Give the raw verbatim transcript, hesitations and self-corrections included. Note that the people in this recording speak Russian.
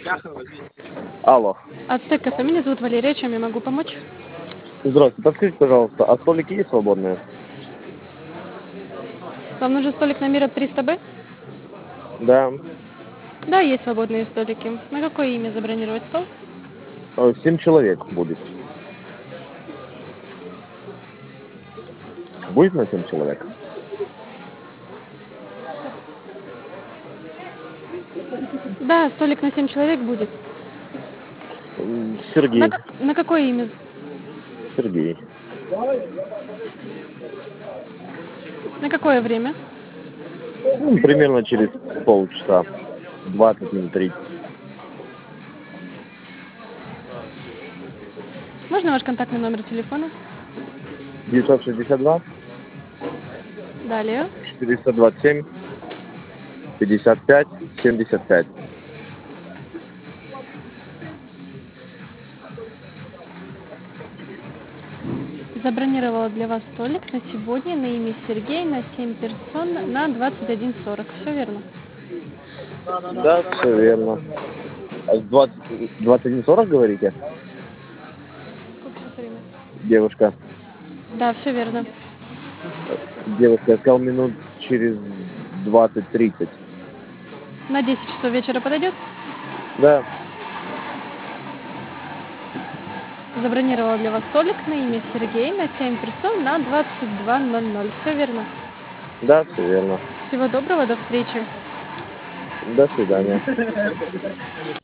Алло. Ацтек кафе, меня зовут Валерия, чем я могу помочь? Здравствуйте, подскажите, пожалуйста, а столики есть свободные? Вам нужен столик на Мира триста Б? Да. Да, есть свободные столики. На какое имя забронировать стол? Э, Семь человек будет. Будет на семь человек? Да, столик на семь человек будет. М, На, Сергей. как- на какое имя? Сергей. На какое время? Ну, примерно через полчаса. двадцать минут тридцать. Можно ваш контактный номер телефона? девятьсот шестьдесят два Далее. четыреста двадцать семь пятьдесят пять семьдесят пять. Забронировала для вас столик на сегодня на имя Сергей на семь персон на двадцать один сорок. Все верно? Да, все верно. А с двадцать, двадцать один сорок говорите, Сколько сейчас время? девушка? Да, все верно. Девушка, я сказал минут через двадцать тридцать. На десять часов вечера подойдет? Да, Забронировала для вас столик на имя Сергей на семь персон на двадцать два ноль ноль. Все верно? да, все верно. Всего доброго, до встречи. До свидания.